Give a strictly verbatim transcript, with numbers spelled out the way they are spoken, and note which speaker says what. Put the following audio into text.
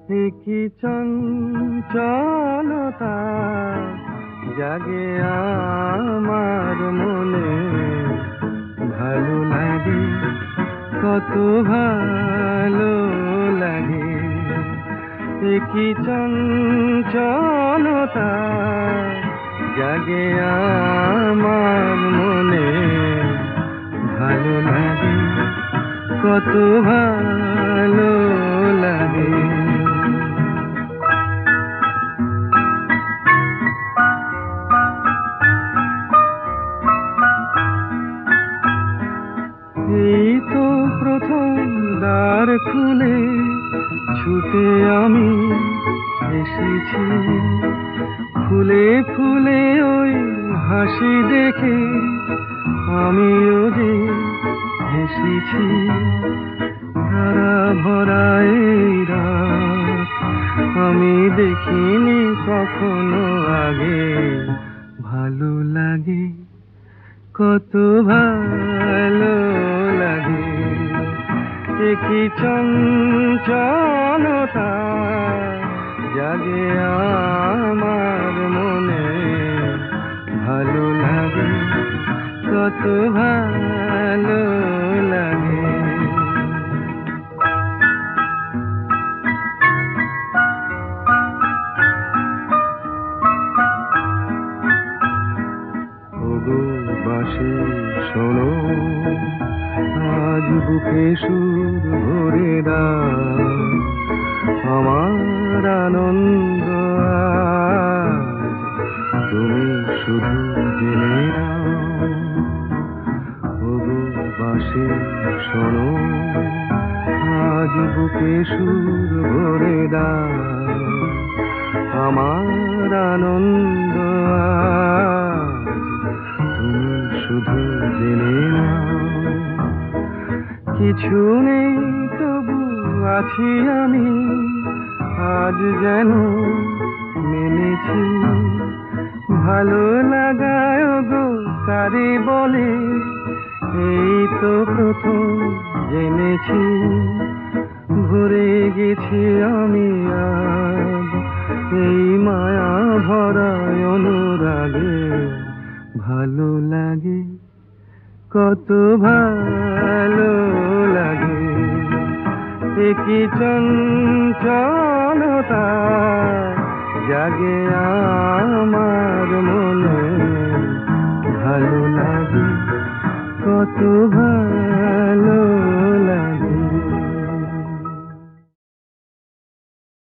Speaker 1: কি চঞ্চলতা জাগে আমার মনে, ভালো লাগে, কত ভালো লাগে। কি চঞ্চলতা জাগে আমার মনে, ভালো লাগে, কত ভালো লাগে। এই তো প্রথম দ্বার খুলে ছুটে আমি এসেছি, ফুলে ফুলে ওই হাসি দেখে আমিও যে হেসেছি। ধারা ভরা এই রাত আমি দেখিনি কখনো আগে, ভালো লাগে, কত ভালো লাগে। কি চঞ্চলতা জাগে আমার মনে, ভালো লাগে, কত ভালো লাগে। ওগো বাঁশি শোনো, আজ বুকে সুর ভরে দাও, আমার আনন্দ আজ তুমি শুধু জেনে নাও। ওগো বাঁশি শোনো, আজ বুকে সুর ভরে দাও, আমার আনন্দ আজ তুমি শুধু জেনে নাও। কিছু নেই তবু আছি আমি, আজ যেন মেনেছি, ভালো লাগায় গো কারে বলে, এই তো প্রথম জেনেছি। ভরে গেছি আমি আজ এই মায়া ভরা অনুরাগে, ভালো লাগে, কত ভালো লাগে। কি চঞ্চলতা জাগে আমার মনে, ভালো লাগে, কত ভালো।